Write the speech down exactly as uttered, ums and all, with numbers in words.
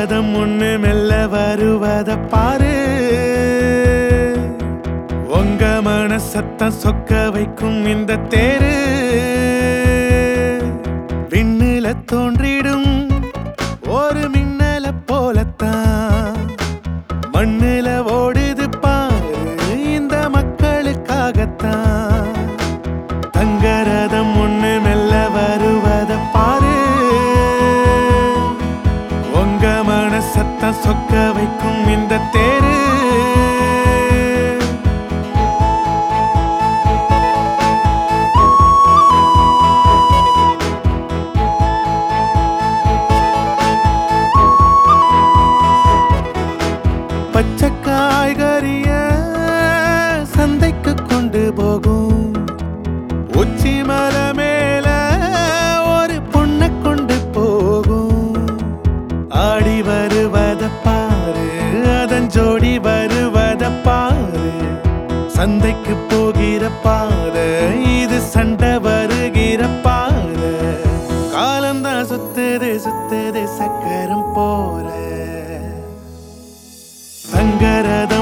தங்கரதம் ஒண்ணு மெல்ல வருவத பாரு. உங்க மனசத்தம் சொக்க வைக்கும் இந்த தேரு. விண்ணுல தோன்றிடும் ஒரு மின்னல போலத்தான் மண்ணுல ஓடுது பாரு இந்த மக்களுக்காகத்தான். தங்கரதம் ஒண்ணு மெல்ல வருவத பாரு. உங்க மனசத்தம் சொக்க வைக்கும் இந்த தேரு. பச்சை காய்கறிய சந்தைக்கு கொண்டு போகும் உச்சி மலை மேல ஒரு பொண்ணை கொண்டு போகும். ஆடி வருவத பாரு அதன் ஜோடி வருவத பாரு. சந்தைக்கு போகிற பாரு இது சண்டை வருகிற பாரு. காலந்தான் சுத்துது சுத்துது சக்கரம் போல. தங்கரத